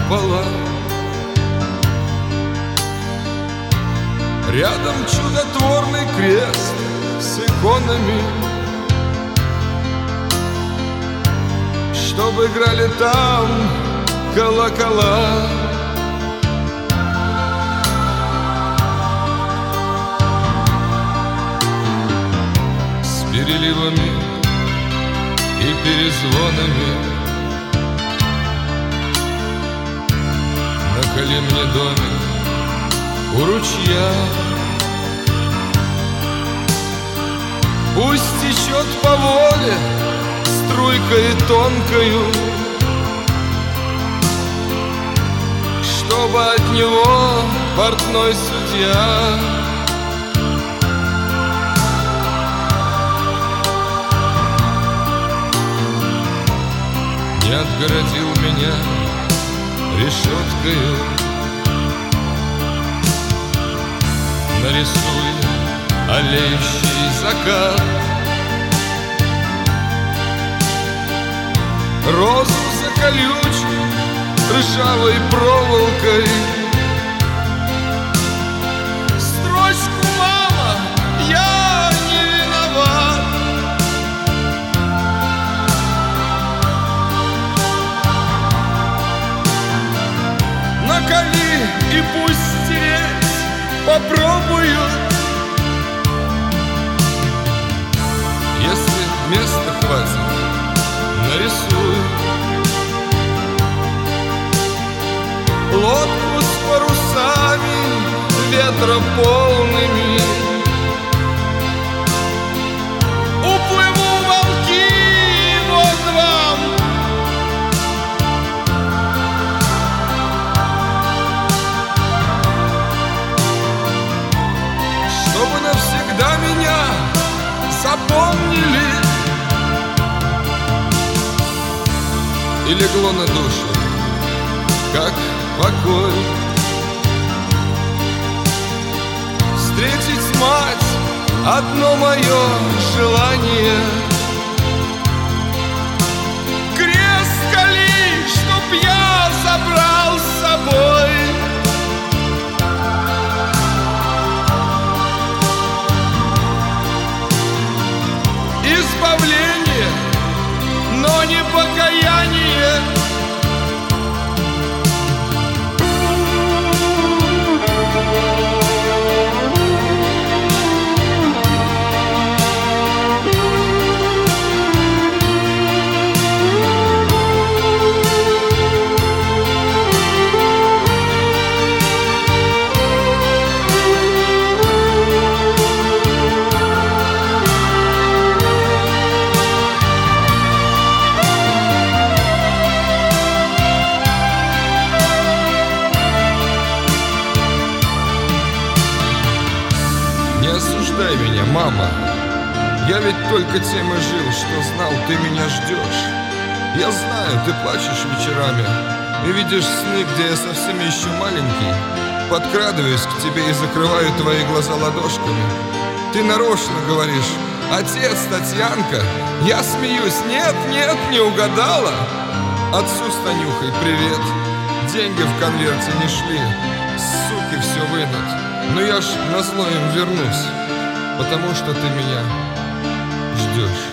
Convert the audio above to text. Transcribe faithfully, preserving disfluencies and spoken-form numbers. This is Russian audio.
купола. Рядом чудотворный крест с иконами, чтобы играли там колокола. С переливами и перезвонами наколи мне домик у ручья. Пусть течет по воле струйкой тонкою, чтобы от него портной судья не отгородил меня решеткою. Нарисуй олеющий закат, розу за колючей ржавой проволокой. Строчку: мама, я не виноват. Наколи и пусть стереть попробую. Если места хватит, нарисую лодку с парусами ветрополными. Уплыву в волки, вот вам. Чтобы навсегда меня запомнили и легло на душу, как покой. Встретить мать — одно мое желание. Крест кали, чтоб я забрал с собой. Избавление, но не покаяние. Не осуждай меня, мама. Я ведь только тем и жил, что знал, ты меня ждешь. Я знаю, ты плачешь вечерами и видишь сны, где я совсем еще маленький. Подкрадываюсь к тебе и закрываю твои глаза ладошками. Ты нарочно говоришь: отец, Татьянка. Я смеюсь: нет, нет, не угадала. Отцу с Танюхой привет. Деньги в конверте не шли, суки все вынут. Но я ж назло им вернусь, потому что ты меня ждешь.